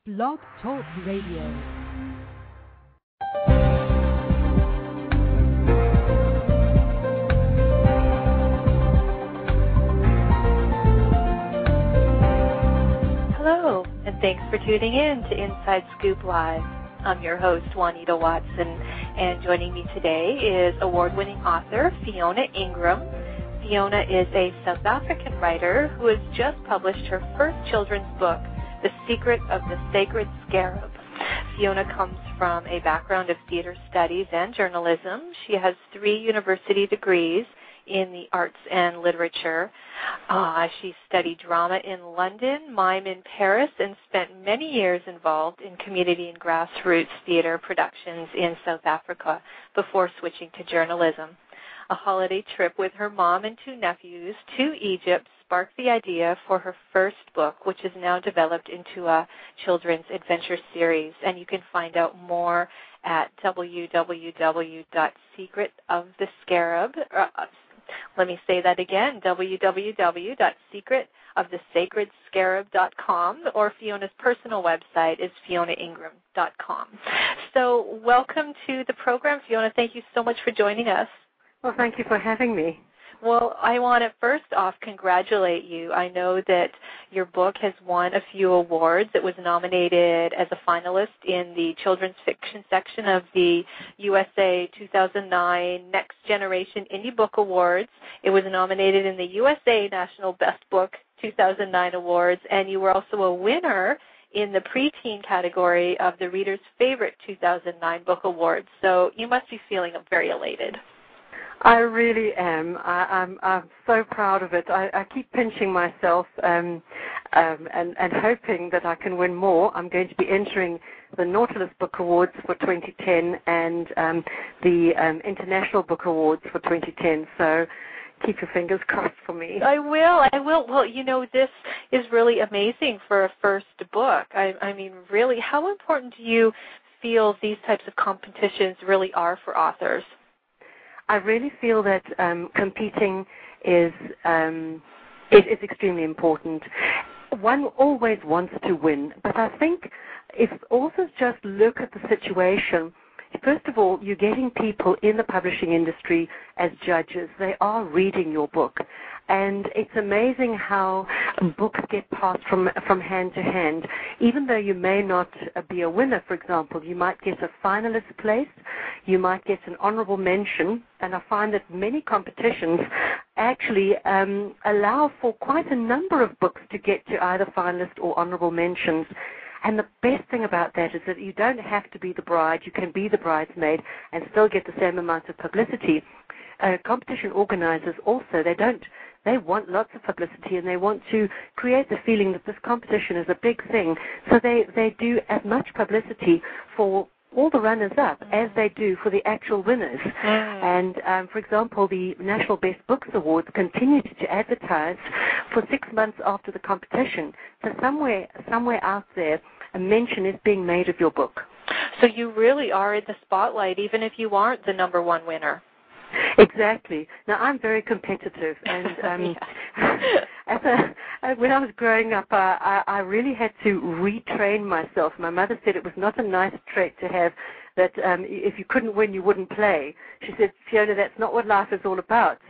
Blog Talk Radio. Hello, and thanks for tuning in to Inside Scoop Live. I'm your host, Juanita Watson, and joining me today is award-winning author Fiona Ingram. Fiona is a South African writer who has just published her first children's book, The Secret of the Sacred Scarab. Fiona comes from a background of theater studies and journalism. She has 3 university degrees in the arts and literature. She studied drama in London, mime in Paris, and spent many years involved in community and grassroots theater productions in South Africa before switching to journalism. A holiday trip with her mom and 2 nephews to Egypt sparked the idea for her first book, which is now developed into a children's adventure series. And you can find out more at www.secretofthescarab. Let me say that again, www.secretofthesacredscarab.com, or Fiona's personal website is fionaingram.com. So welcome to the program, Fiona. Thank you so much for joining us. Well, thank you for having me. Well, I want to first off congratulate you. I know that your book has won a few awards. It was nominated as a finalist in the children's fiction section of the USA 2009 Next Generation Indie Book Awards. It was nominated in the USA National Best Book 2009 Awards, and you were also a winner in the preteen category of the Reader's Favorite 2009 Book Awards. So you must be feeling very elated. I really am. I'm so proud of it. I keep pinching myself and hoping that I can win more. I'm going to be entering the Nautilus Book Awards for 2010 and the International Book Awards for 2010. So keep your fingers crossed for me. I will. Well, you know, this is really amazing for a first book. I mean, really, how important do you feel these types of competitions really are for authors? I really feel that competing is extremely important. One always wants to win, but I think if authors just look at the situation, first of all, you're getting people in the publishing industry as judges. They are reading your book. And it's amazing how books get passed from hand to hand. Even though you may not be a winner, for example, you might get a finalist place, you might get an honorable mention, and I find that many competitions actually allow for quite a number of books to get to either finalist or honorable mentions. And the best thing about that is that you don't have to be the bride. You can be the bridesmaid and still get the same amount of publicity. Competition organizers also, they want lots of publicity, and they want to create the feeling that this competition is a big thing. So they do as much publicity for all the runners-up as they do for the actual winners. And, for example, the National Best Books Awards continued to advertise for 6 months after the competition. So somewhere out there, a mention is being made of your book. So you really are in the spotlight, even if you aren't the number 1 winner. Exactly. Now, I'm very competitive, and when I was growing up, I really had to retrain myself. My mother said it was not a nice trait to have, that if you couldn't win, you wouldn't play. She said, Fiona, that's not what life is all about.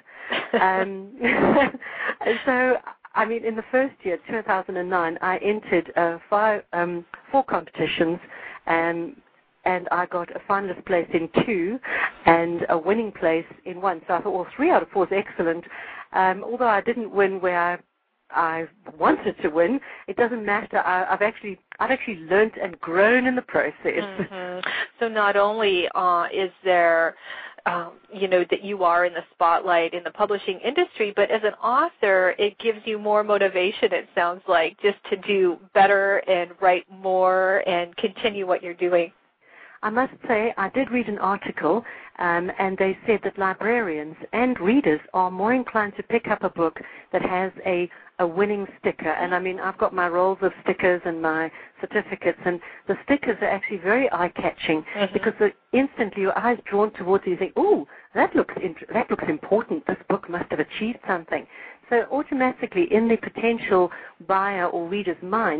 So, I mean, in the first year, 2009, I entered 4 competitions, and I got a finalist place in 2 and a winning place in 1. So I thought, well, 3 out of 4 is excellent. Although I didn't win where I wanted to win, it doesn't matter. I've actually learned and grown in the process. Mm-hmm. So not only is there that you are in the spotlight in the publishing industry, but as an author, it gives you more motivation, it sounds like, just to do better and write more and continue what you're doing. I must say, I did read an article, and they said that librarians and readers are more inclined to pick up a book that has a winning sticker. And I mean, I've got my rolls of stickers and my certificates, and the stickers are actually very eye-catching because instantly your eyes drawn towards you, you think, "Ooh, that looks important. This book must have achieved something." So automatically, in the potential buyer or reader's mind,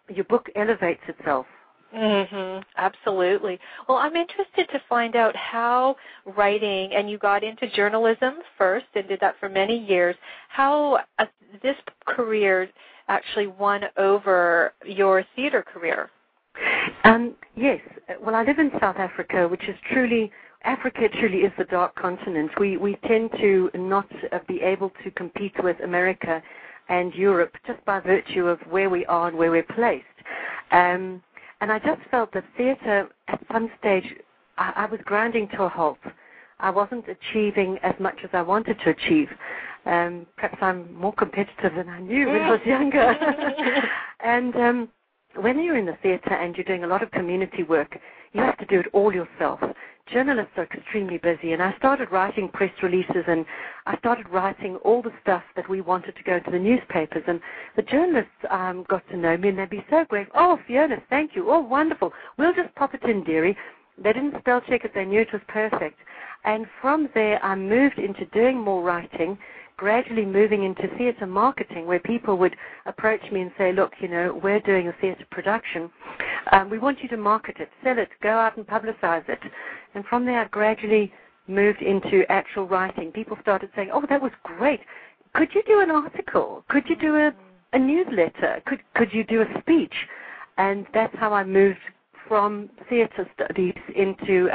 your book elevates itself. Absolutely. Well, I'm interested to find out how writing, and you got into journalism first and did that for many years, how this career actually won over your theater career. Yes. Well, I live in South Africa, which is Africa truly is the dark continent. We tend to not be able to compete with America and Europe just by virtue of where we are and where we're placed. And I just felt that theater, at some stage, I was grinding to a halt. I wasn't achieving as much as I wanted to achieve. Perhaps I'm more competitive than I knew when I was younger. And when you're in the theater and you're doing a lot of community work, you have to do it all yourself. Journalists are extremely busy, and I started writing press releases, and I started writing all the stuff that we wanted to go to the newspapers, and the journalists got to know me, and they'd be so grateful. Oh, Fiona, thank you. Oh, wonderful. We'll just pop it in, dearie. They didn't spell check it. They knew it was perfect. And from there, I moved into doing more writing, gradually moving into theater marketing, where people would approach me and say, look, we're doing a theater production. We want you to market it, sell it, go out and publicize it. And from there, I gradually moved into actual writing. People started saying, oh, that was great. Could you do an article? Could you do a newsletter? Could you do a speech? And that's how I moved from theater studies into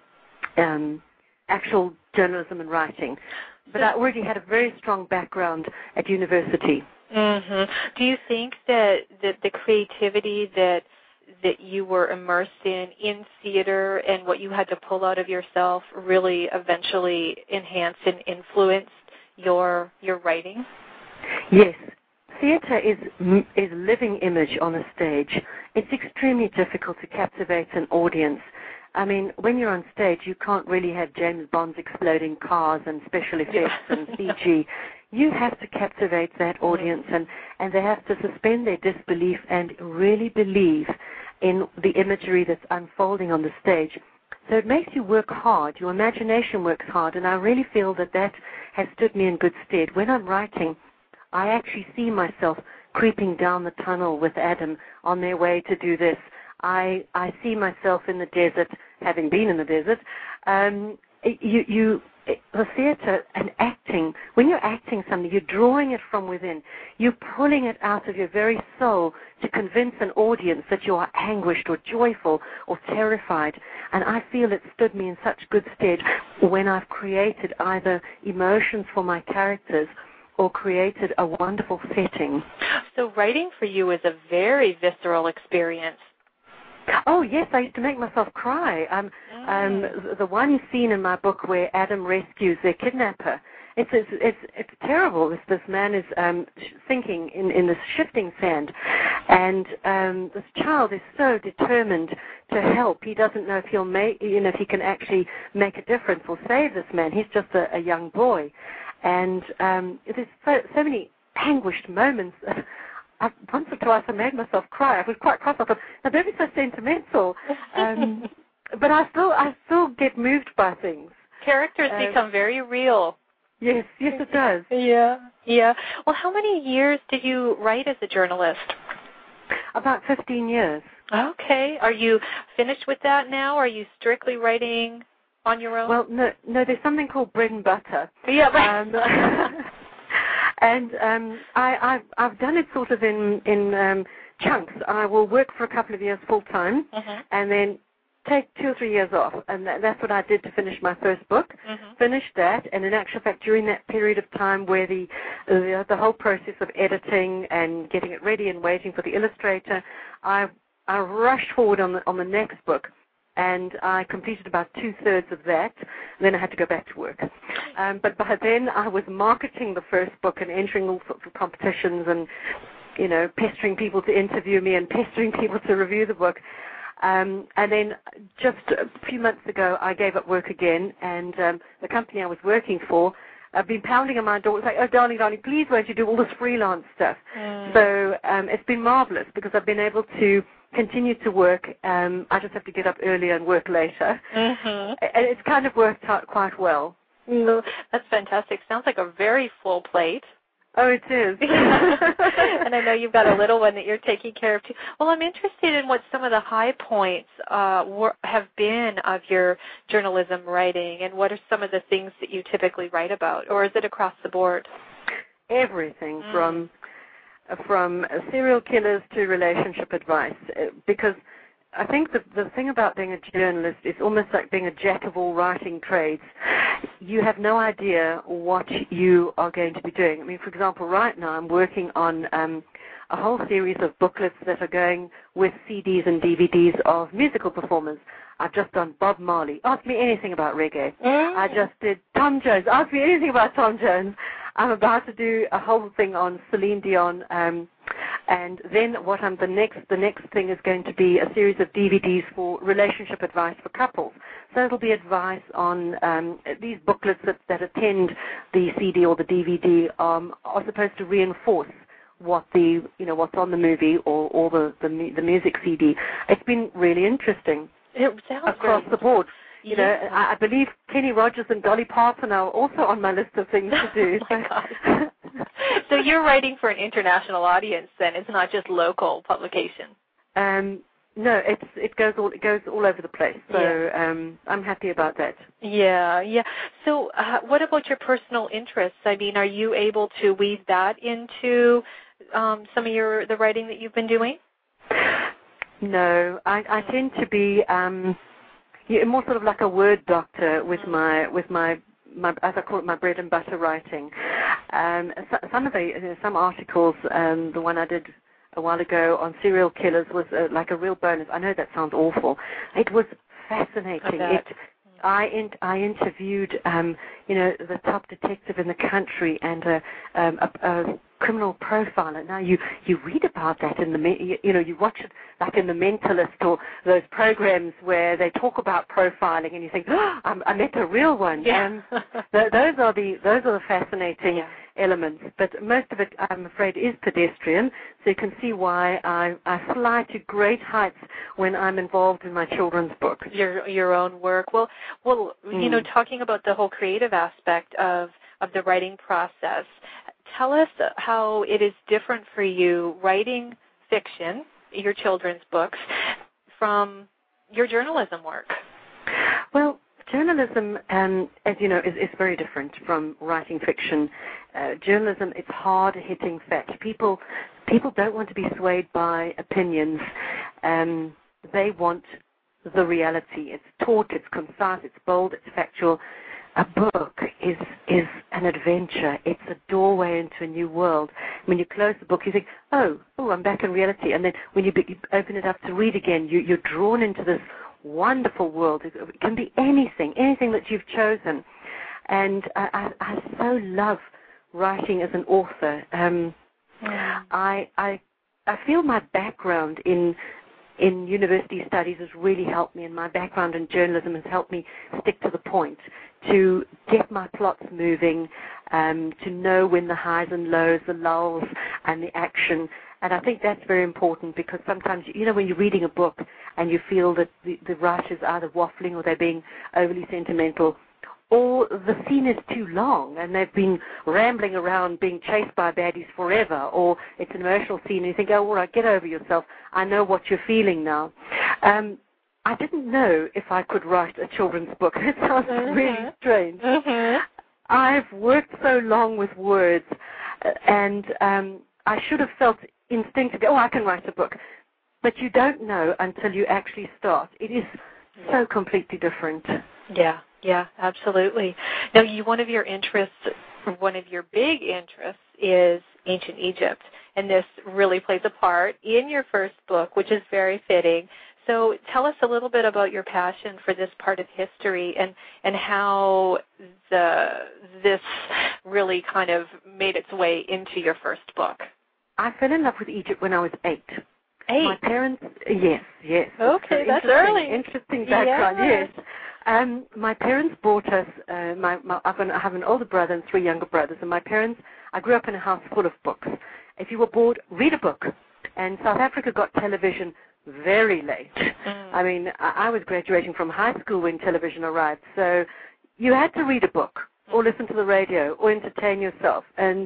actual journalism and writing. But I already had a very strong background at university. Do you think that the creativity that you were immersed in theater and what you had to pull out of yourself really eventually enhanced and influenced your writing? Yes. Theater is living image on a stage. It's extremely difficult to captivate an audience. I mean, when you're on stage, you can't really have James Bond's exploding cars and special effects and CG. You have to captivate that audience, and they have to suspend their disbelief and really believe in the imagery that's unfolding on the stage. So it makes you work hard. Your imagination works hard, and I really feel that has stood me in good stead. When I'm writing, I actually see myself creeping down the tunnel with Adam on their way to do this. I see myself in the desert, having been in the desert. The theater and acting, when you're acting something, you're drawing it from within. You're pulling it out of your very soul to convince an audience that you are anguished or joyful or terrified. And I feel it stood me in such good stead when I've created either emotions for my characters or created a wonderful setting. So writing for you is a very visceral experience. Oh, yes, I used to make myself cry. The one scene in my book where Adam rescues their kidnapper, it's terrible. This man is sinking in this shifting sand, and this child is so determined to help. He doesn't know if if he can actually make a difference or save this man. He's just a young boy, and there's so many anguished moments. Once or twice I made myself cry. I was quite cross. I thought, now don't be so sentimental. But I still get moved by things. Characters become very real. Yes, it does. Yeah. Well, how many years did you write as a journalist? About 15 years. Okay. Are you finished with that now? Are you strictly writing on your own? Well, no, there's something called bread and butter. Yeah, right. And I've done it sort of in chunks. I will work for a couple of years full time, and then take 2 or 3 years off, and that's what I did to finish my first book. Finished that, and in actual fact, during that period of time where the whole process of editing and getting it ready and waiting for the illustrator, I rushed forward on the next book. And I completed about 2/3 of that. Then I had to go back to work. But by then I was marketing the first book and entering all sorts of competitions and, pestering people to interview me and pestering people to review the book. And then just a few months ago, I gave up work again, and the company I was working for, I've been pounding on my door. It's like, oh, darling, please won't you do all this freelance stuff? So it's been marvelous because I've been able to continue to work. I just have to get up earlier and work later. And it's kind of worked out quite well. No, that's fantastic. Sounds like a very full plate. Oh, it is. And I know you've got a little one that you're taking care of too. Well, I'm interested in what some of the high points have been of your journalism writing, and what are some of the things that you typically write about, or is it across the board? Everything from serial killers to relationship advice, because I think the thing about being a journalist is almost like being a jack of all writing trades. You have no idea what you are going to be doing. I mean, for example, right now I'm working on a whole series of booklets that are going with CDs and DVDs of musical performers. I've just done Bob Marley. Ask me anything about reggae. I just did Tom Jones. Ask me anything about Tom Jones. I'm about to do a whole thing on Celine Dion. And then the next thing is going to be a series of DVDs for relationship advice for couples. So it'll be advice on these booklets that attend the CD or the DVD are supposed to reinforce what's on the movie or the music CD. It's been really interesting. It sounds across the board. You know, I believe Kenny Rogers and Dolly Parton are also on my list of things to do. Oh my God. So you're writing for an international audience then. It's not just local publication. No, it goes all over the place. So I'm happy about that. Yeah. So what about your personal interests? I mean, are you able to weave that into some of the writing that you've been doing? No, I tend to be more sort of like a word doctor with my as I call it, my bread and butter writing. Some articles, the one I did a while ago on serial killers was like a real bonus. I know that sounds awful. It was fascinating. I interviewed the top detective in the country and a criminal profiler. Now you read about that in you watch it like in The Mentalist or those programs where they talk about profiling, and you think, I met a real one. Yeah. Those are the fascinating elements. But most of it, I'm afraid, is pedestrian. So you can see why I fly to great heights when I'm involved in my children's books. Your own work. Well, talking about the whole creative aspect of the writing process, tell us how it is different for you writing fiction, your children's books, from your journalism work. Well, journalism, as you know, is very different from writing fiction. Journalism, it's hard-hitting fact. People don't want to be swayed by opinions. They want the reality. It's taut, it's concise, it's bold, it's factual. A book is an adventure. It's a doorway into a new world. When you close the book, you think, oh, I'm back in reality. And then when you open it up to read again, you're drawn into this wonderful world. It can be anything that you've chosen. And I so love writing as an author. I feel my background in university studies has really helped me, and my background in journalism has helped me stick to the point, to get my plots moving, to know when the highs and lows, the lulls and the action. And I think that's very important, because sometimes, when you're reading a book and you feel that the writer's either waffling or they're being overly sentimental, or the scene is too long and they've been rambling around being chased by baddies forever, or it's an emotional scene and you think, oh, all right, get over yourself. I know what you're feeling now. I didn't know if I could write a children's book. It sounds really strange. I've worked so long with words, and I should have felt instinctively, I can write a book. But you don't know until you actually start. It is so completely different. Yeah, absolutely. Now, one of your big interests is ancient Egypt, and this really plays a part in your first book, which is very fitting. So tell us a little bit about your passion for this part of history and how this really kind of made its way into your first book. I fell in love with Egypt when I was 8. 8? My parents, yes. Okay, that's early. Interesting background, yes. My parents brought us, I have an older brother and 3 younger brothers, and I grew up in a house full of books. If you were bored, read a book. And South Africa got television very late. I mean, I was graduating from high school when television arrived, so you had to read a book or listen to the radio or entertain yourself. And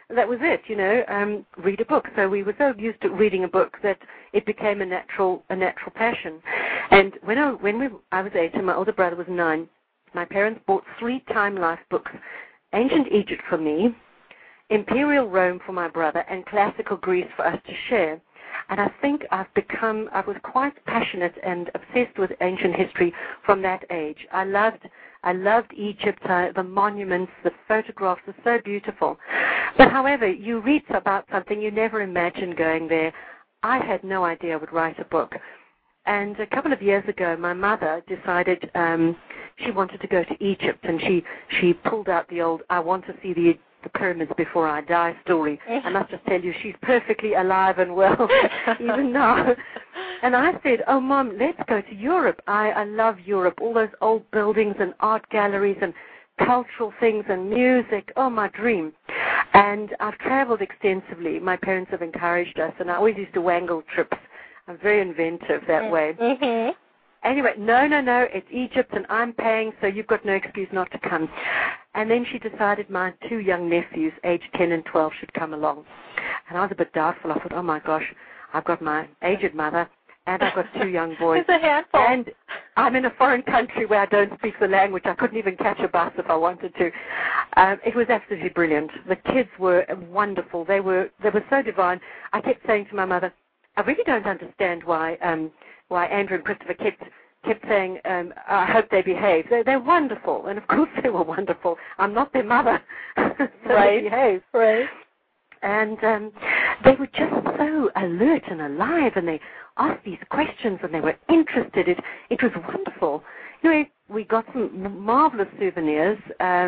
that was it, read a book. So we were so used to reading a book that it became a natural passion. And when I was 8 and my older brother was 9, my parents bought 3 Time Life books, Ancient Egypt for me, Imperial Rome for my brother, and Classical Greece for us to share. And I think I was quite passionate and obsessed with ancient history from that age. I loved Egypt, the monuments, the photographs are so beautiful. But however, you read about something, you never imagine going there. I had no idea I would write a book. And a couple of years ago, my mother decided she wanted to go to Egypt, and she pulled out the old, I want to see the pyramids before I die story. I must just tell you, she's perfectly alive and well even now. And I said, oh, Mom, let's go to Europe. I love Europe, all those old buildings and art galleries and cultural things and music. Oh, my dream. And I've traveled extensively. My parents have encouraged us, and I always used to wangle trips. I'm very inventive that way. Mm-hmm. Anyway, no, it's Egypt, and I'm paying, so you've got no excuse not to come. And then she decided my 2 young nephews, aged 10 and 12, should come along. And I was a bit doubtful. I thought, oh, my gosh, I've got my aged mother, and I've got 2 young boys. It's a handful. And I'm in a foreign country where I don't speak the language. I couldn't even catch a bus if I wanted to. It was absolutely brilliant. The kids were wonderful. They were so divine. I kept saying to my mother, I really don't understand why Andrew and Christopher kept saying, I hope they behave. They're wonderful. And, of course, they were wonderful. I'm not their mother. So right. They behave. Right. And they were just so alert and alive, and they asked these questions, and they were interested. It was wonderful. Anyway, we got some marvelous souvenirs,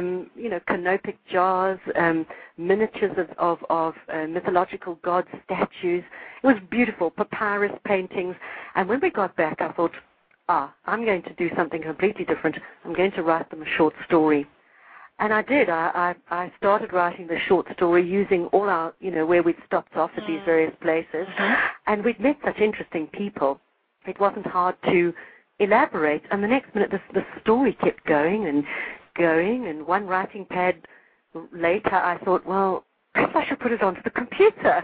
canopic jars, miniatures of mythological god statues. It was beautiful, papyrus paintings. And when we got back, I thought, I'm going to do something completely different. I'm going to write them a short story. And I did. I started writing the short story using all our, where we'd stopped off at these various places. Mm-hmm. And we'd met such interesting people. It wasn't hard to elaborate. And the next minute, the story kept going. And one writing pad later, I thought, well, perhaps I should put it onto the computer.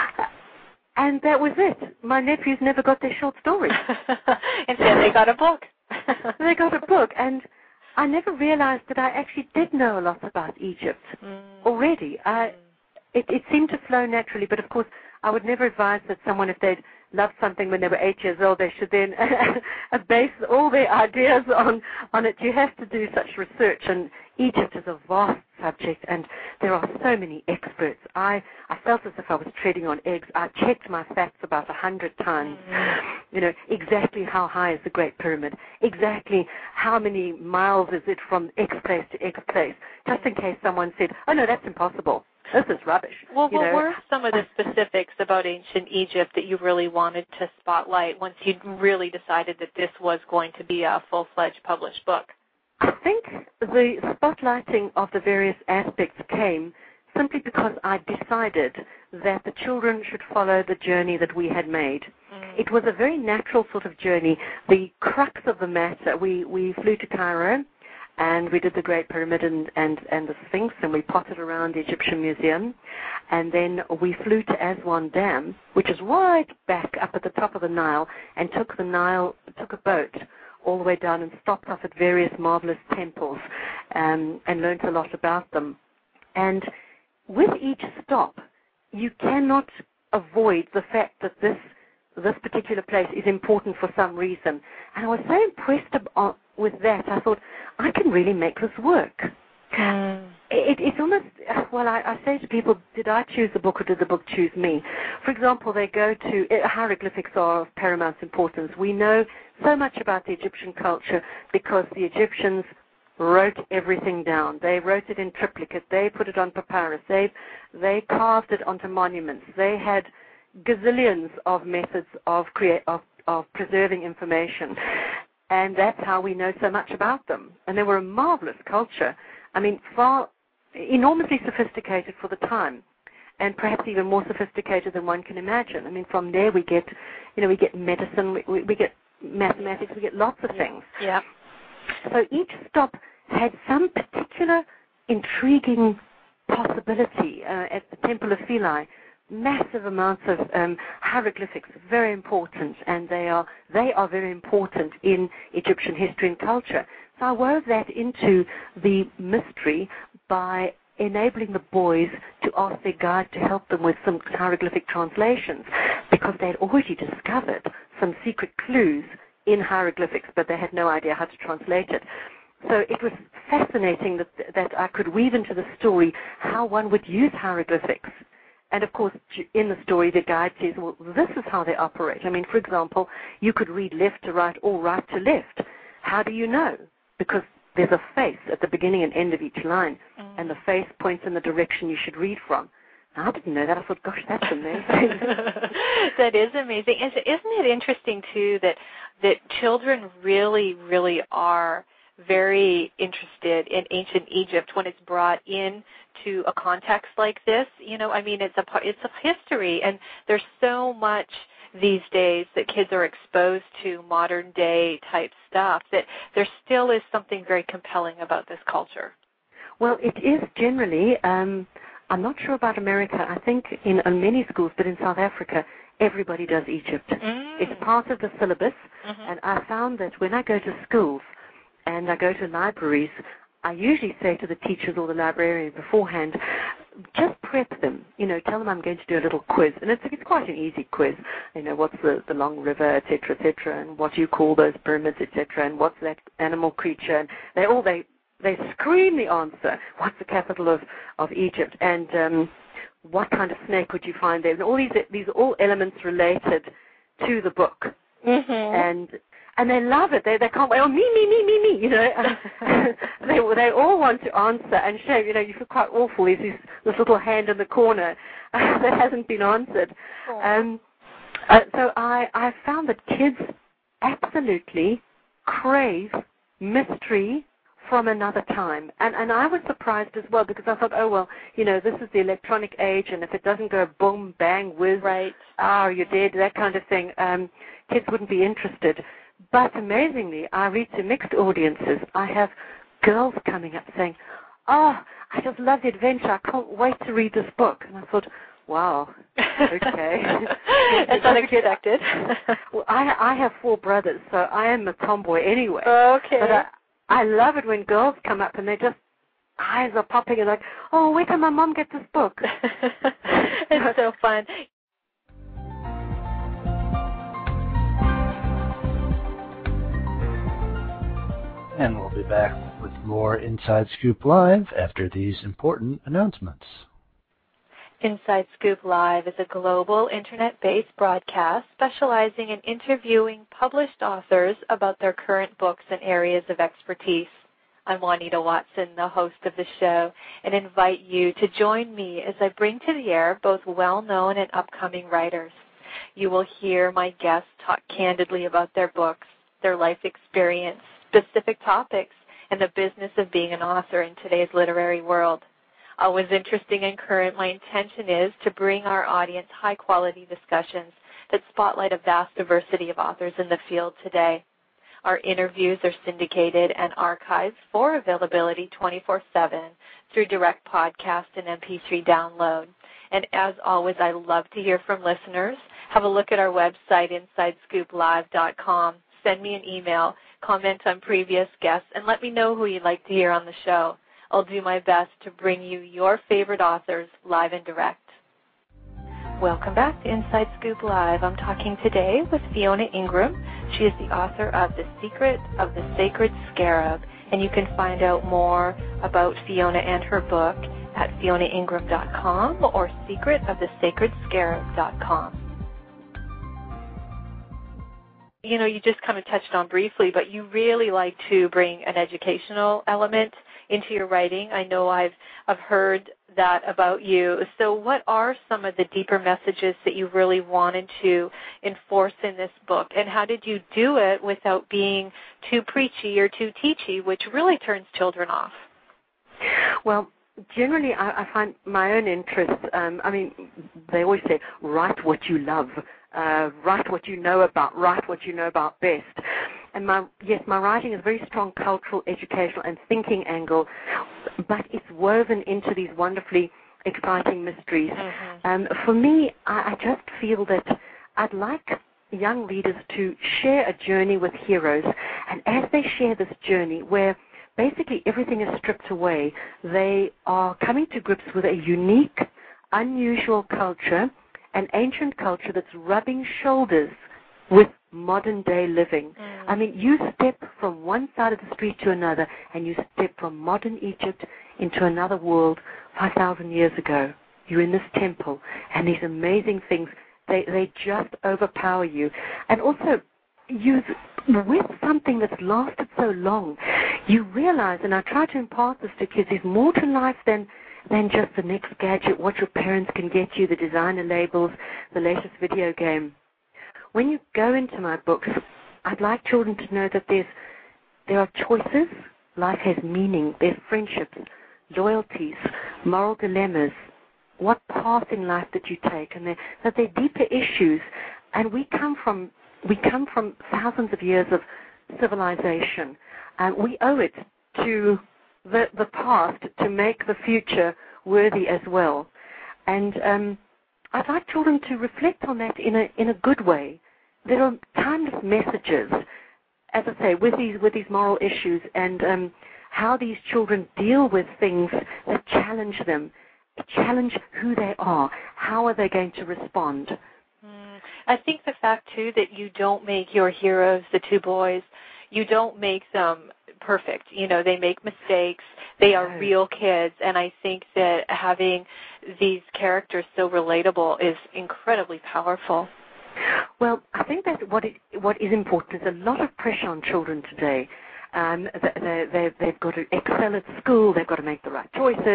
And that was it. My nephews never got their short story. Instead, they got a book. They got a book. And I never realized that I actually did know a lot about Egypt already. It seemed to flow naturally, but of course I would never advise that someone, if they'd loved something when they were 8 years old, they should then base all their ideas on it. You have to do such research, and Egypt is a vast subject, and there are so many experts. I felt as if I was treading on eggs. I checked my facts about 100 times. Exactly how high is the Great Pyramid, exactly how many miles is it from X place to X place, just in case someone said, oh no, that's impossible. This is rubbish. Well, what were some of the specifics about ancient Egypt that you really wanted to spotlight once you really decided that this was going to be a full-fledged published book? I think the spotlighting of the various aspects came simply because I decided that the children should follow the journey that we had made. It was a very natural sort of journey. The crux of the matter, we flew to Cairo, and we did the Great Pyramid and the Sphinx, and we potted around the Egyptian Museum. And then we flew to Aswan Dam, which is right back up at the top of the Nile, and took a boat all the way down and stopped off at various marvelous temples and learned a lot about them. And with each stop, you cannot avoid the fact that this particular place is important for some reason. And I was so impressed with that, I thought, I can really make this work. It's almost, I say to people, did I choose the book or did the book choose me? For example, they go to, hieroglyphics are of paramount importance. We know so much about the Egyptian culture because the Egyptians wrote everything down. They wrote it in triplicate. They put it on papyrus. They carved it onto monuments. They had gazillions of methods of preserving information. And that's how we know so much about them. And they were a marvelous culture. I mean, enormously sophisticated for the time, and perhaps even more sophisticated than one can imagine. I mean, from there we get medicine, we get mathematics, we get lots of things. Yeah. So each stop had some particular intriguing possibility. At the Temple of Philae, massive amounts of hieroglyphics, very important, and they are very important in Egyptian history and culture. So I wove that into the mystery by enabling the boys to ask their guide to help them with some hieroglyphic translations, because they had already discovered some secret clues in hieroglyphics, but they had no idea how to translate it. So it was fascinating that I could weave into the story how one would use hieroglyphics. And of course, in the story, the guide says, well, this is how they operate. I mean, for example, you could read left to right or right to left. How do you know? Because there's a face at the beginning and end of each line, and the face points in the direction you should read from. Now, I didn't know that. I thought, gosh, that's amazing. That is amazing. Isn't it interesting, too, that children really, really are very interested in ancient Egypt when it's brought in to a context like this? You know, I mean, it's a history, and there's so much these days that kids are exposed to modern day type stuff that there still is something very compelling about this culture. Well, it is generally. I'm not sure about America. I think in many schools, but in South Africa, everybody does Egypt. It's part of the syllabus, and I found that when I go to schools and I go to libraries, I usually say to the teachers or the librarian beforehand, just prep them, tell them I'm going to do a little quiz. And it's quite an easy quiz. What's the long river, et cetera, and what do you call those pyramids, et cetera, and what's that animal creature? And they scream the answer. What's the capital of Egypt? And what kind of snake would you find there? And all these are all elements related to the book. And they love it. They can't wait. Oh, me. They all want to answer. And shame, you feel quite awful. There's this little hand in the corner that hasn't been answered. So I found that kids absolutely crave mystery from another time. And I was surprised as well, because I thought, oh, well, this is the electronic age, and if it doesn't go boom, bang, whiz, you're dead, that kind of thing, kids wouldn't be interested. But amazingly, I read to mixed audiences. I have girls coming up saying, oh, I just love the adventure. I can't wait to read this book. And I thought, wow, okay. It's unexpected. Well, I have 4 brothers, so I am a tomboy anyway. Okay. But I love it when girls come up and they just, eyes are popping and like, oh, where can my mom get this book? It's so fun. And we'll be back with more Inside Scoop Live after these important announcements. Inside Scoop Live is a global internet-based broadcast specializing in interviewing published authors about their current books and areas of expertise. I'm Juanita Watson, the host of the show, and invite you to join me as I bring to the air both well-known and upcoming writers. You will hear my guests talk candidly about their books, their life experience, specific topics, and the business of being an author in today's literary world. Always interesting and current, my intention is to bring our audience high-quality discussions that spotlight a vast diversity of authors in the field today. Our interviews are syndicated and archived for availability 24/7 through direct podcast and MP3 download. And as always, I love to hear from listeners. Have a look at our website, InsideScoopLive.com. Send me an email, comment on previous guests, and let me know who you'd like to hear on the show. I'll do my best to bring you your favorite authors live and direct. Welcome back to Inside Scoop Live. I'm talking today with Fiona Ingram. She is the author of The Secret of the Sacred Scarab, and you can find out more about Fiona and her book at FionaIngram.com or secretofthesacredscarab.com. You just kind of touched on briefly, but you really like to bring an educational element into your writing. I know I've heard that about you. So what are some of the deeper messages that you really wanted to enforce in this book, and how did you do it without being too preachy or too teachy, which really turns children off? Well, generally I find my own interests, they always say, write what you love. Write what you know about, write what you know about best. And my writing is very strong cultural, educational, and thinking angle, but it's woven into these wonderfully exciting mysteries. For me, I just feel that I'd like young readers to share a journey with heroes, and as they share this journey where basically everything is stripped away, they are coming to grips with a unique, unusual culture, an ancient culture that's rubbing shoulders with modern-day living. I mean, you step from one side of the street to another, and you step from modern Egypt into another world 5,000 years ago. You're in this temple, and these amazing things, they just overpower you. And also, with something that's lasted so long, you realize, and I try to impart this to kids, there's more to life than just the next gadget, what your parents can get you, the designer labels, the latest video game. When you go into my books, I'd like children to know that there are choices, life has meaning, there's friendships, loyalties, moral dilemmas, what path in life that you take, and that they're deeper issues. And we come from thousands of years of civilization, and we owe it to the past to make the future worthy as well. And I'd like children to reflect on that in a good way. There are timeless messages, as I say, with these moral issues, and how these children deal with things that challenge them, challenge who they are. How are they going to respond? I think the fact, too, that you don't make your heroes, the two boys, you don't make them perfect. You know, they make mistakes. They are real kids. And I think that having these characters so relatable is incredibly powerful. Well, I think that what is important is a lot of pressure on children today. They've got to excel at school. They've got to make the right choices.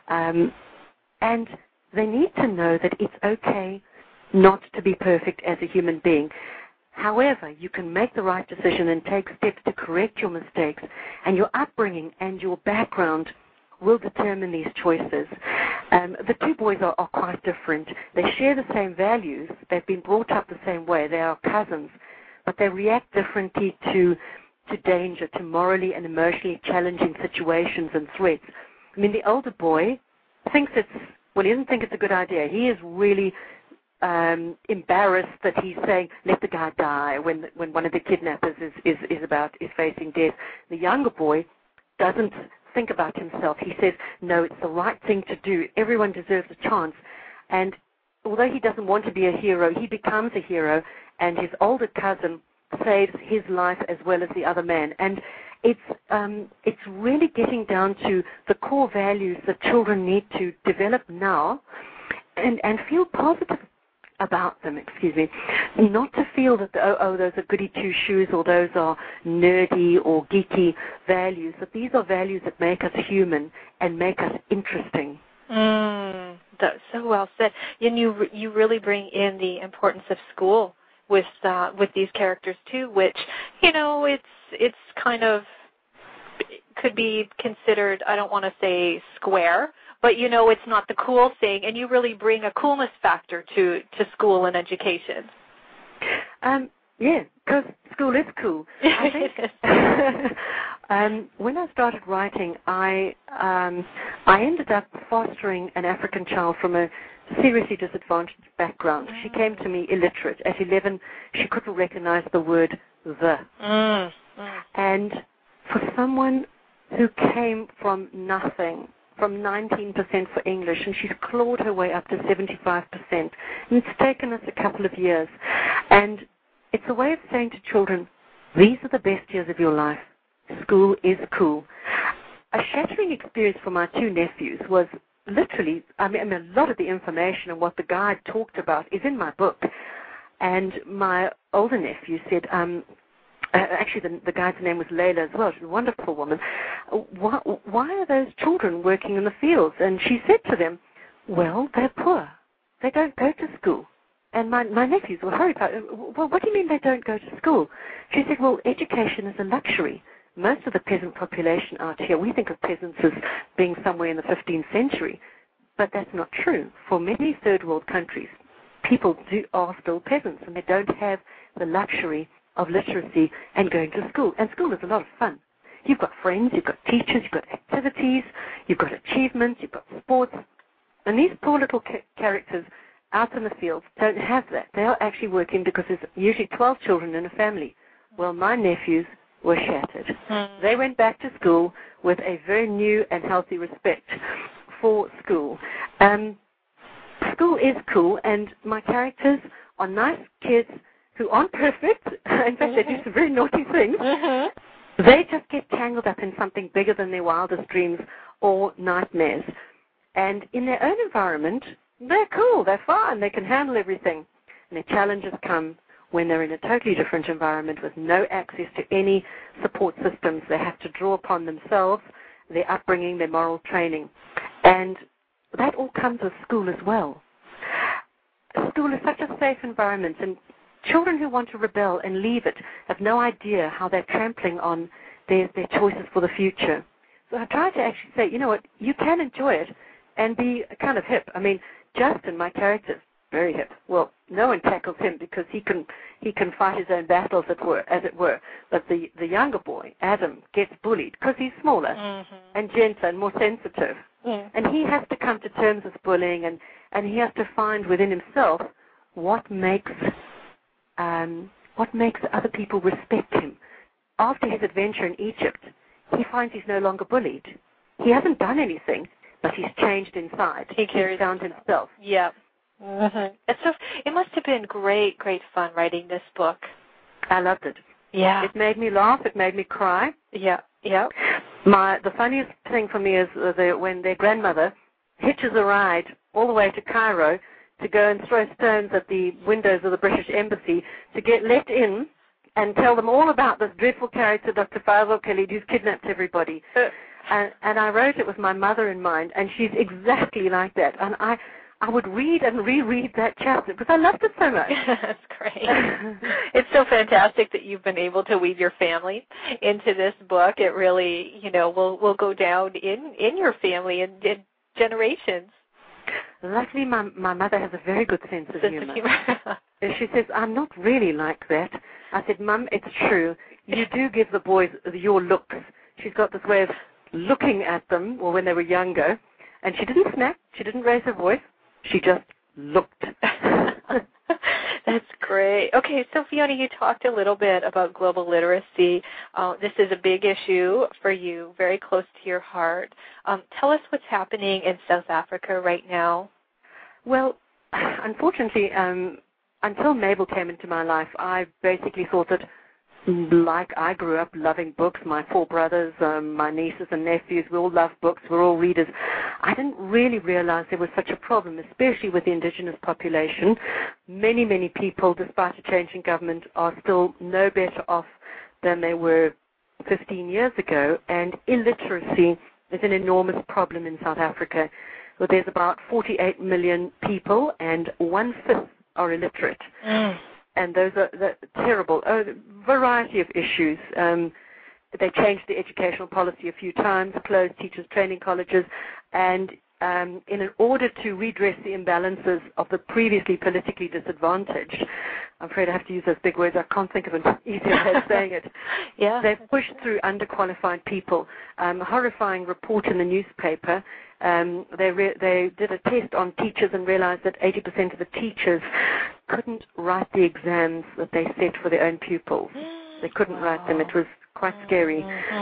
And they need to know that it's okay not to be perfect as a human being. However, you can make the right decision and take steps to correct your mistakes, and your upbringing and your background will determine these choices. The two boys are quite different. They share the same values. They've been brought up the same way. They are cousins, but they react differently to danger, to morally and emotionally challenging situations and threats. I mean, the older boy thinks he doesn't think it's a good idea. He is really embarrassed that he's saying, let the guy die, when one of the kidnappers is facing death. The younger boy doesn't think about himself. He says, no, it's the right thing to do. Everyone deserves a chance. And although he doesn't want to be a hero, he becomes a hero, and his older cousin saves his life as well as the other man. And it's really getting down to the core values that children need to develop now and feel positive about them, not to feel that, those are goody two-shoes or those are nerdy or geeky values, that these are values that make us human and make us interesting. That's so well said. And you really bring in the importance of school with these characters too, which, you know, it's kind of could be considered, I don't want to say square, but, you know, it's not the cool thing, and you really bring a coolness factor to school and education. Yeah, because school is cool. I think when I started writing, I ended up fostering an African child from a seriously disadvantaged background. She came to me illiterate. At 11, she couldn't recognize the word the. And for someone who came from nothing, from 19% for English, and she's clawed her way up to 75%. And it's taken us a couple of years. And it's a way of saying to children, these are the best years of your life. School is cool. A shattering experience for my two nephews was literally, I mean, a lot of the information and what the guide talked about is in my book. And my older nephew said, actually, the guide's name was Layla as well. She's a wonderful woman. Why are those children working in the fields? And she said to them, well, they're poor. They don't go to school. And my nephews were horrified. Well, what do you mean they don't go to school? She said, well, education is a luxury. Most of the peasant population out here, we think of peasants as being somewhere in the 15th century. But that's not true. For many third world countries, people are still peasants, and they don't have the luxury of literacy and going to school. And school is a lot of fun. You've got friends, you've got teachers, you've got activities, you've got achievements, you've got sports. And these poor little characters out in the fields don't have that. They are actually working because there's usually 12 children in a family. Well, my nephews were shattered. They went back to school with a very new and healthy respect for school. School is cool, and my characters are nice kids who aren't perfect. In fact, they do some very naughty things. They just get tangled up in something bigger than their wildest dreams or nightmares. And in their own environment, they're cool, they're fine, they can handle everything. And the challenges come when they're in a totally different environment with no access to any support systems. They have to draw upon themselves, their upbringing, their moral training. And that all comes with school as well. School is such a safe environment, and children who want to rebel and leave it have no idea how they're trampling on their choices for the future. So I try to actually say, you know what, you can enjoy it and be kind of hip. I mean, Justin, my character, is very hip. Well, no one tackles him because he can fight his own battles, as it were. But the younger boy, Adam, gets bullied because he's smaller and gentler and more sensitive. And he has to come to terms with bullying, and he has to find within himself what makes other people respect him. After his adventure in Egypt, he finds he's no longer bullied. He hasn't done anything, but he's changed inside. He's found himself. Yeah. It must have been great fun writing this book. I loved it. Yeah. It made me laugh. It made me cry. Yeah. Yeah. The funniest thing for me is when their grandmother hitches a ride all the way to Cairo to go and throw stones at the windows of the British Embassy to get let in and tell them all about this dreadful character, Dr. Faisal Khalid, who's kidnapped everybody. And I wrote it with my mother in mind, and she's exactly like that. And I would read and reread that chapter because I loved it so much. That's great. It's so fantastic that you've been able to weave your family into this book. It really, will go down in your family in generations. Luckily, my mother has a very good sense of humor. She says, I'm not really like that. I said, Mum, it's true. You do give the boys your looks. She's got this way of looking at them, or when they were younger, and she didn't snap. She didn't raise her voice. She just looked. That's great. Okay, so Fiona, you talked a little bit about global literacy. This is a big issue for you, very close to your heart. Tell us what's happening in South Africa right now. Well, unfortunately, until Mabel came into my life, I basically thought that, like I grew up loving books, my 4 brothers, my nieces and nephews, we all love books, we're all readers. I didn't really realize there was such a problem, especially with the indigenous population. Many, many people, despite a change in government, are still no better off than they were 15 years ago, and illiteracy is an enormous problem in South Africa. Well, there's about 48 million people, and 1/5 are illiterate. And those are terrible. Variety of issues. They changed the educational policy a few times, closed teachers' training colleges, and in order to redress the imbalances of the previously politically disadvantaged, I'm afraid I have to use those big words. I can't think of an easier way of saying it. Yeah. They've pushed through underqualified people. A horrifying report in the newspaper. They did a test on teachers and realized that 80% of the teachers couldn't write the exams that they set for their own pupils. They couldn't write them. It was quite scary.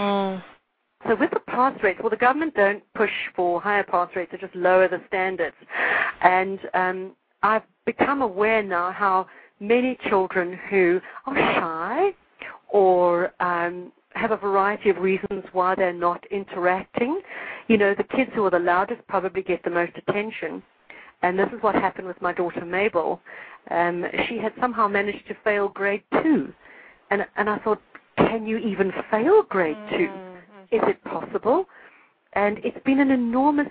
So with the pass rates, well, the government don't push for higher pass rates. They just lower the standards. And I've become aware now how many children who are shy or have a variety of reasons why they're not interacting. The kids who are the loudest probably get the most attention. And this is what happened with my daughter Mabel. She had somehow managed to fail grade 2. And I thought, can you even fail grade 2? Is it possible? And it's been an enormous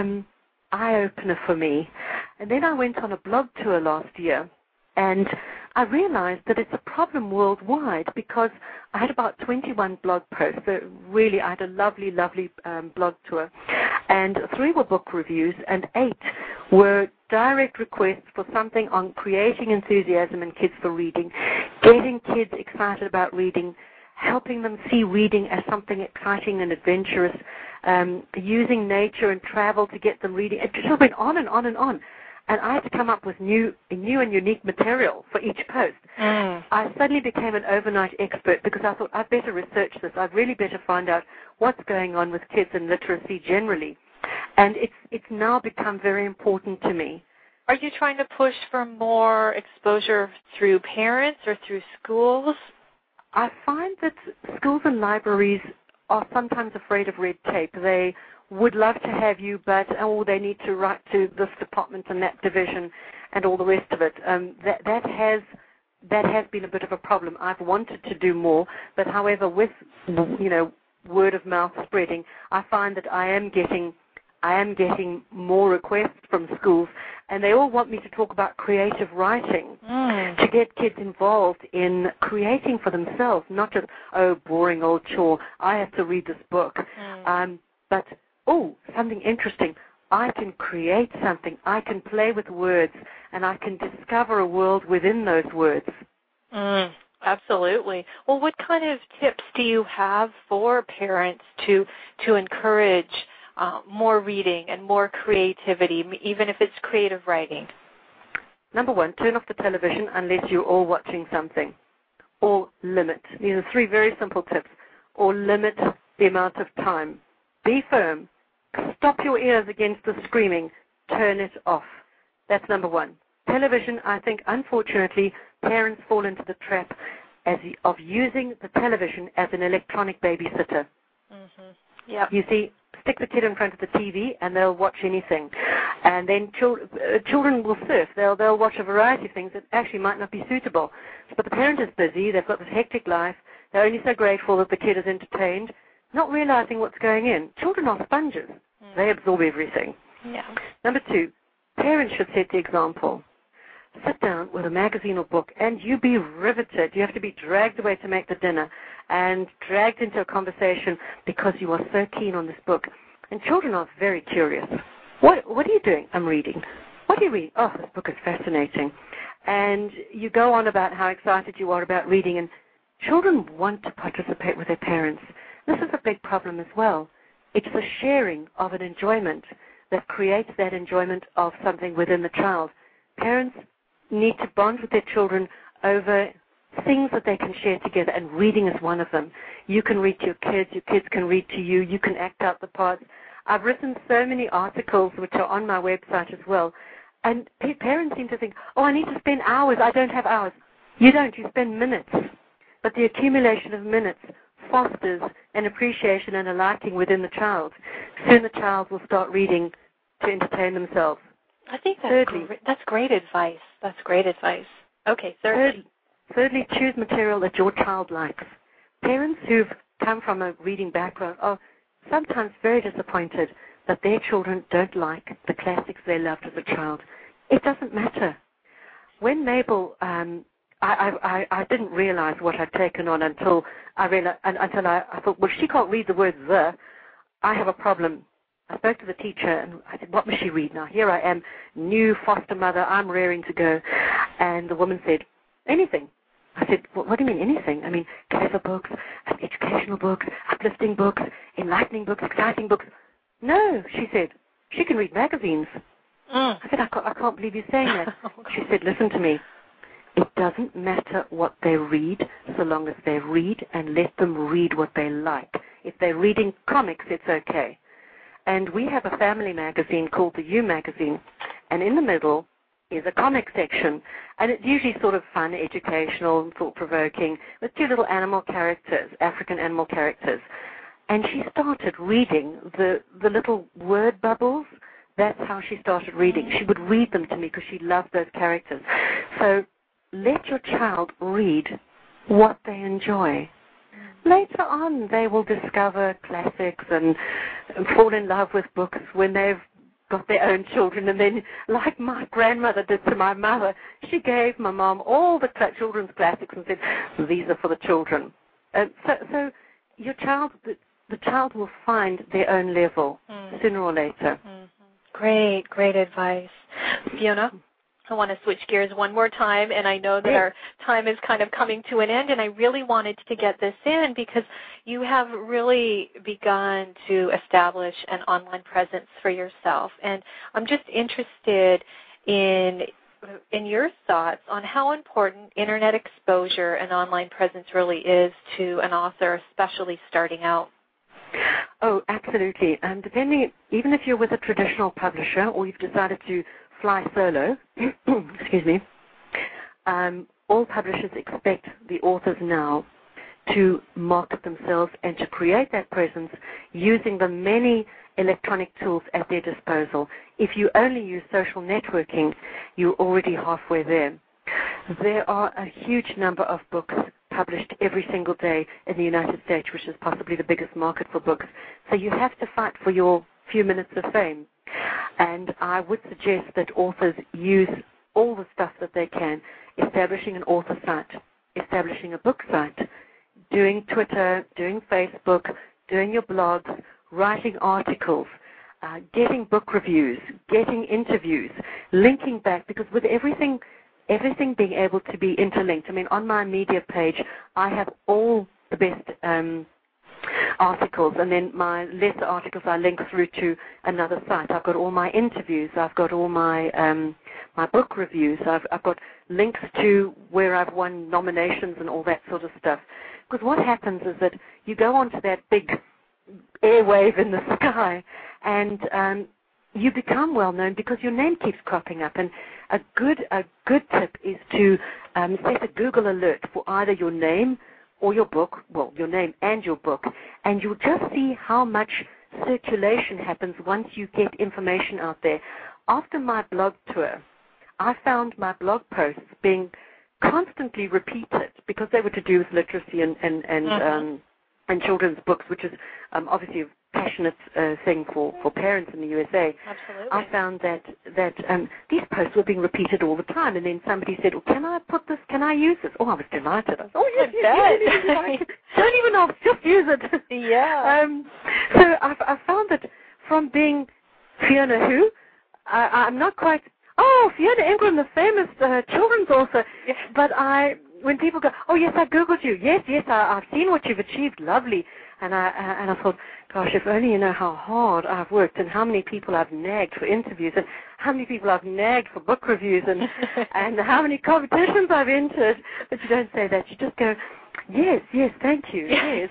eye-opener for me. And then I went on a blog tour last year, and I realized that it's a problem worldwide because I had about 21 blog posts. So really, I had a lovely, lovely blog tour. And 3 were book reviews and 8 were direct requests for something on creating enthusiasm in kids for reading, getting kids excited about reading, helping them see reading as something exciting and adventurous, using nature and travel to get them reading. It just went on and on and on. And I had to come up with new and unique material for each post. I suddenly became an overnight expert because I thought I'd better research this. I'd really better find out what's going on with kids and literacy generally. And it's now become very important to me. Are you trying to push for more exposure through parents or through schools? I find that schools and libraries are sometimes afraid of red tape. They would love to have you, but they need to write to this department and that division and all the rest of it. That has been a bit of a problem. I've wanted to do more, but however, with word of mouth spreading, I find that I am getting more requests from schools, and they all want me to talk about creative writing, to get kids involved in creating for themselves, not just, boring old chore, I have to read this book. But, something interesting. I can create something. I can play with words, and I can discover a world within those words. Absolutely. Well, what kind of tips do you have for parents to encourage more reading and more creativity, even if it's creative writing? Number 1, turn off the television unless you're all watching something. Or limit. These are 3 very simple tips. Or limit the amount of time. Be firm. Stop your ears against the screaming. Turn it off. That's number 1. Television, I think, unfortunately, parents fall into the trap of using the television as an electronic babysitter. Yeah. You see, stick the kid in front of the TV and they'll watch anything. And then children will surf. They'll watch a variety of things that actually might not be suitable. But the parent is busy. They've got this hectic life. They're only so grateful that the kid is entertained, not realizing what's going in. Children are sponges. They absorb everything. Yeah. Number 2, parents should set the example. Sit down with a magazine or book and you be riveted. You have to be dragged away to make the dinner and dragged into a conversation because you are so keen on this book. And children are very curious. What are you doing? I'm reading. What do you read? Oh, this book is fascinating. And you go on about how excited you are about reading, and children want to participate with their parents. This is a big problem as well. It's the sharing of an enjoyment that creates that enjoyment of something within the child. Parents need to bond with their children over things that they can share together, and reading is one of them. You can read to your kids can read to you, you can act out the parts. I've written so many articles which are on my website as well, and parents seem to think, I need to spend hours. I don't have hours. You don't, you spend minutes. But the accumulation of minutes fosters an appreciation and a liking within the child. Soon the child will start reading to entertain themselves. I think that's great advice. That's great advice. Okay, Thirdly, choose material that your child likes. Parents who've come from a reading background are sometimes very disappointed that their children don't like the classics they loved as a child. It doesn't matter. When Mabel, I didn't realize what I'd taken on until I thought, well, she can't read the word the. I have a problem. I spoke to the teacher and I said, what must she read now? Here I am, new foster mother, I'm raring to go. And the woman said, anything. I said, what do you mean anything? I mean, clever books, educational books, uplifting books, enlightening books, exciting books. No, she said, she can read magazines. I said, I can't believe you're saying that. She said, listen to me. It doesn't matter what they read so long as they read, and let them read what they like. If they're reading comics, it's okay. And we have a family magazine called the You Magazine, and in the middle is a comic section, and it's usually sort of fun, educational, thought-provoking, with 2 little animal characters, African animal characters. And she started reading the little word bubbles. That's how she started reading. She would read them to me because she loved those characters. So let your child read what they enjoy. Later on, they will discover classics and fall in love with books when they've got their own children, and then, like my grandmother did to my mother, she gave my mom all the children's classics and said, these are for the children. So your child, the child will find their own level sooner or later. Great advice. Fiona, I want to switch gears one more time, and I know that our time is kind of coming to an end, and I really wanted to get this in because you have really begun to establish an online presence for yourself, and I'm just interested in your thoughts on how important Internet exposure and online presence really is to an author, especially starting out. Oh, absolutely. Depending, even if you're with a traditional publisher or you've decided to fly solo, excuse me, all publishers expect the authors now to market themselves and to create that presence using the many electronic tools at their disposal. If you only use social networking, you're already halfway there. There are a huge number of books published every single day in the United States, which is possibly the biggest market for books. So you have to fight for your few minutes of fame. And I would suggest that authors use all the stuff that they can, establishing an author site, establishing a book site, doing Twitter, doing Facebook, doing your blogs, writing articles, getting book reviews, getting interviews, linking back, because with everything being able to be interlinked. I mean, on my media page, I have all the best articles, and then my lesser articles I link through to another site. I've got all my interviews. I've got all my my book reviews. I've got links to where I've won nominations and all that sort of stuff. Because what happens is that you go onto that big airwave in the sky, and you become well known because your name keeps cropping up. And a good tip is to set a Google alert for either your name or your book, well, your name and your book, and you'll just see how much circulation happens once you get information out there. After my blog tour, I found my blog posts being constantly repeated because they were to do with literacy and children's books, which is obviously a passionate thing for parents in the USA. Absolutely. I found that these posts were being repeated all the time, and then somebody said, "Oh, can I put this? Can I use this?" Oh, I was delighted. I was, "Oh, yes, yes. Don't even ask, just use it." Yeah. So I found that from being Fiona who, I'm not quite. Oh, Fiona Ingram, the famous children's author. Yes. But when people go, "Oh yes, I Googled you. Yes, I've seen what you've achieved. Lovely." And I thought, gosh, if only you know how hard I've worked and how many people I've nagged for interviews and how many people I've nagged for book reviews and and how many competitions I've entered. But you don't say that. You just go, yes, thank you, yes.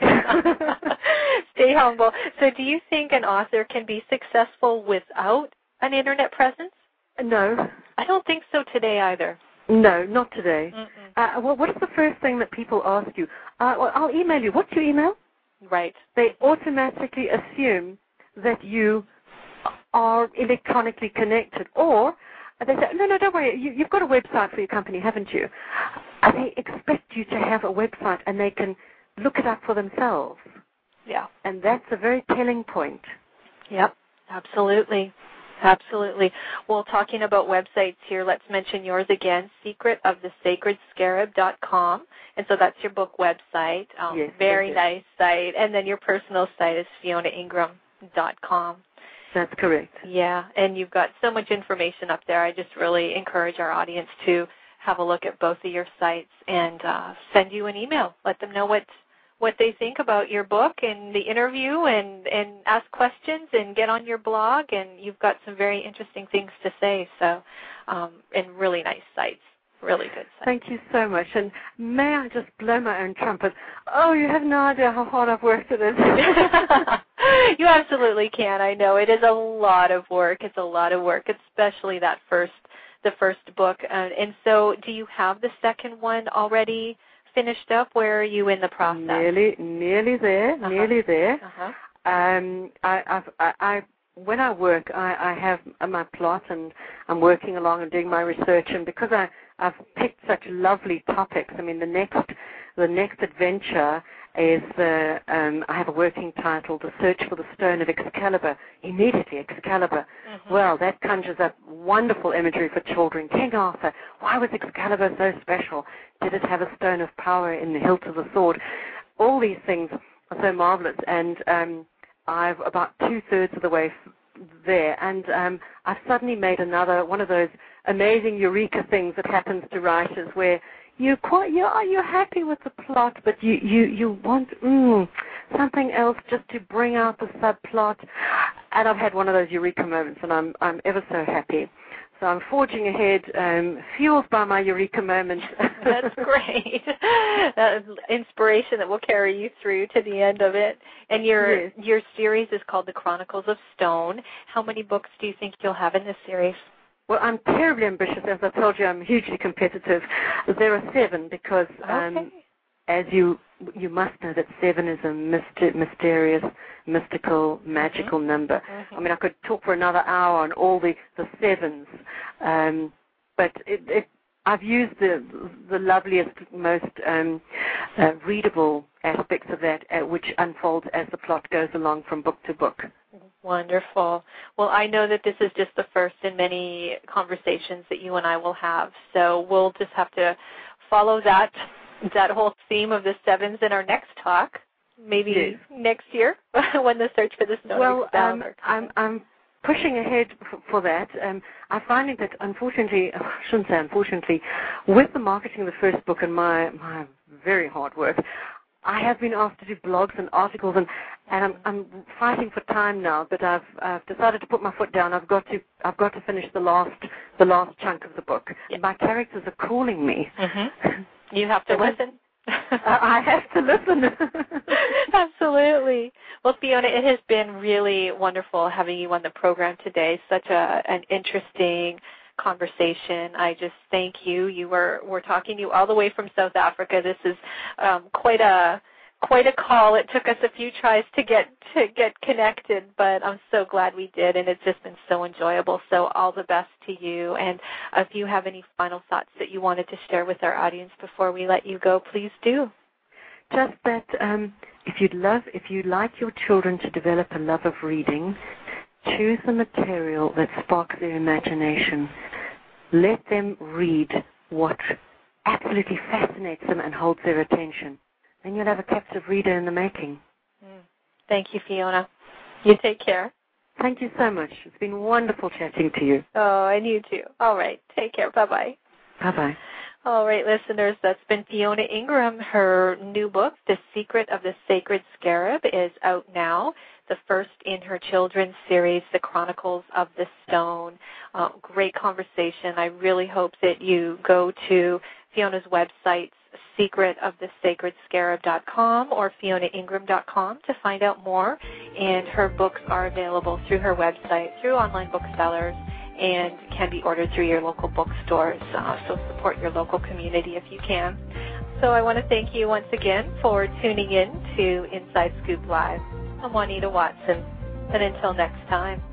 Stay humble. So do you think an author can be successful without an Internet presence? No. I don't think so today either. No, not today. Well, what is the first thing that people ask you? Well, I'll email you. What's your email? Right. They automatically assume that you are electronically connected. Or they say, no, don't worry, you've got a website for your company, haven't you? They expect you to have a website and they can look it up for themselves. Yeah. And that's a very telling point. Yep, absolutely. Absolutely. Well, talking about websites here, let's mention yours again, secretofthesacredscarab.com. And so that's your book website. Yes, very nice site. And then your personal site is FionaIngram.com. That's correct. Yeah, and you've got so much information up there. I just really encourage our audience to have a look at both of your sites and send you an email. Let them know what they think about your book and the interview and ask questions and get on your blog, and you've got some very interesting things to say. So, and really nice sites, really good sites. Thank you so much. And may I just blow my own trumpet? Oh, you have no idea how hard I've worked at this. You absolutely can. I know. It is a lot of work. It's a lot of work, especially the first book. And so do you have the second one already finished up? Where are you in the process? Nearly there. Nearly there. When I work, I have my plot, and I'm working along and doing my research. And because I've picked such lovely topics, I mean, the next adventure is I have a working title, The Search for the Stone of Excalibur. Immediately, Excalibur. Mm-hmm. Well, that conjures up wonderful imagery for children. King Arthur, why was Excalibur so special? Did it have a stone of power in the hilt of the sword? All these things are so marvelous, and I've about 2/3 of the way there, and I've suddenly made another one of those amazing eureka things that happens to writers where you're happy with the plot, but you want something else just to bring out the subplot. And I've had one of those eureka moments, and I'm ever so happy. So I'm forging ahead, fueled by my eureka moments. That's great. Inspiration that will carry you through to the end of it. And your series is called The Chronicles of Stone. How many books do you think you'll have in this series? Well, I'm terribly ambitious. As I told you, I'm hugely competitive. There are 7 because, as you must know, that 7 is a mysterious, mystical, magical number. Mm-hmm. I mean, I could talk for another hour on all the 7s, but I've used the loveliest, most readable aspects of that, which unfolds as the plot goes along from book to book. Wonderful. Well, I know that this is just the first in many conversations that you and I will have, so we'll just have to follow that whole theme of the 7s in our next talk, maybe next year when the Search for the Stone is down. I'm pushing ahead for that. I'm finding that, unfortunately, I shouldn't say unfortunately, with the marketing of the first book and my very hard work, I have been asked to do blogs and articles, and I'm fighting for time now. But I've decided to put my foot down. I've got to finish the last chunk of the book. Yeah. My characters are calling me. Mm-hmm. You have to listen. I have to listen. Absolutely. Well, Fiona, it has been really wonderful having you on the program today. Such an interesting conversation. I just thank you. We're talking to you all the way from South Africa. This is quite a call. It took us a few tries to get connected, but I'm so glad we did, and it's just been so enjoyable. So all the best to you. And if you have any final thoughts that you wanted to share with our audience before we let you go, please do. Just that if you'd like your children to develop a love of reading, choose the material that sparks their imagination. Let them read what absolutely fascinates them and holds their attention. Then you'll have a captive reader in the making. Thank you, Fiona. You take care. Thank you so much. It's been wonderful chatting to you. Oh, and you too. All right. Take care. Bye-bye. Bye-bye. All right, listeners, that's been Fiona Ingram. Her new book, The Secret of the Sacred Scarab, is out now. The first in her children's series, The Chronicles of the Stone. Great conversation. I really hope that you go to Fiona's websites, secretofthesacredscarab.com or fionaingram.com to find out more. And her books are available through her website, through online booksellers, and can be ordered through your local bookstores. So support your local community if you can. So I want to thank you once again for tuning in to Inside Scoop Live. I'm Juanita Watson, and until next time.